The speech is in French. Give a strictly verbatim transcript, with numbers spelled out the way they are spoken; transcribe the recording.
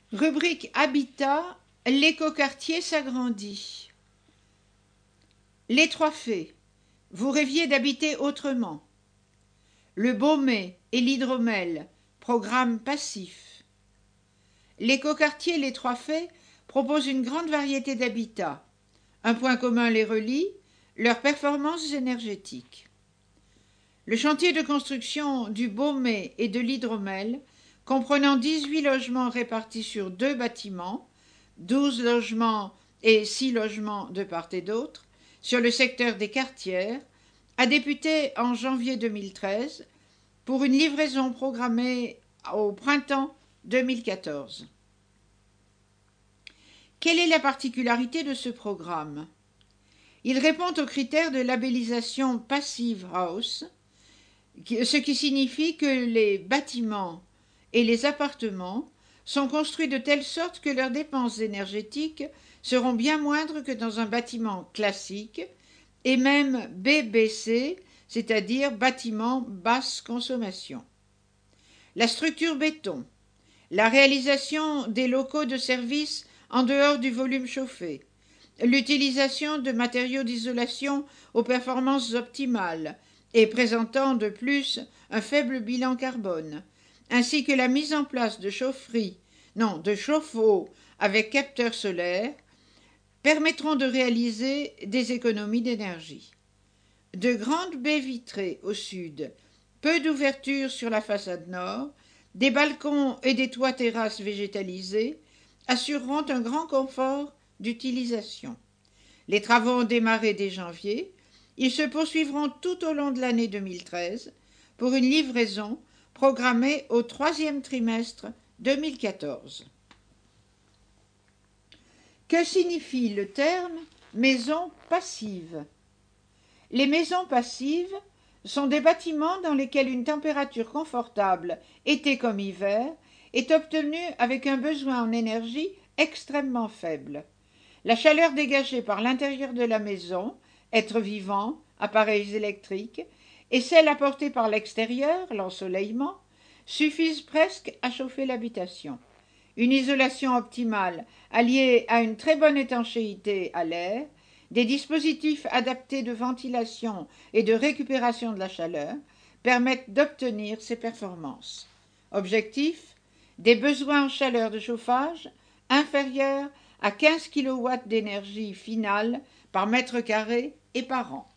Rubrique Habitat, l'écoquartier s'agrandit. Les Trois Fées, vous rêviez d'habiter autrement. Le Beaumet et l'Hydromel, programme passif. L'écoquartier Les Trois Fées propose une grande variété d'habitats. Un point commun les relie, leurs performances énergétiques. Le chantier de construction du Beaumet et de l'Hydromel, comprenant dix-huit logements répartis sur deux bâtiments, douze logements et six logements de part et d'autre, sur le secteur des Cartières, a débuté en janvier deux mille treize pour une livraison programmée au printemps deux mille quatorze. Quelle est la particularité de ce programme? Il répond aux critères de labellisation Passive House, ce qui signifie que les bâtiments et les appartements sont construits de telle sorte que leurs dépenses énergétiques seront bien moindres que dans un bâtiment classique et même B B C, c'est-à-dire bâtiment basse consommation. La structure béton, la réalisation des locaux de service en dehors du volume chauffé, l'utilisation de matériaux d'isolation aux performances optimales et présentant de plus un faible bilan carbone, ainsi que la mise en place de chaufferies, non, de chauffe-eau avec capteurs solaires, permettront de réaliser des économies d'énergie. De grandes baies vitrées au sud, peu d'ouvertures sur la façade nord, des balcons et des toits terrasses végétalisés assureront un grand confort d'utilisation. Les travaux ont démarré dès janvier. Ils se poursuivront tout au long de l'année deux mille treize pour une livraison programmée au troisième trimestre deux mille quatorze. Que signifie le terme maison passive? Les maisons passives sont des bâtiments dans lesquels une température confortable, été comme hiver, est obtenue avec un besoin en énergie extrêmement faible. La chaleur dégagée par l'intérieur de la maison, êtres vivants, appareils électriques, et celle apportée par l'extérieur, l'ensoleillement, suffisent presque à chauffer l'habitation. Une isolation optimale, alliée à une très bonne étanchéité à l'air, des dispositifs adaptés de ventilation et de récupération de la chaleur permettent d'obtenir ces performances. Objectif: des besoins en chaleur de chauffage inférieurs à quinze kilowatts d'énergie finale par mètre carré et par an.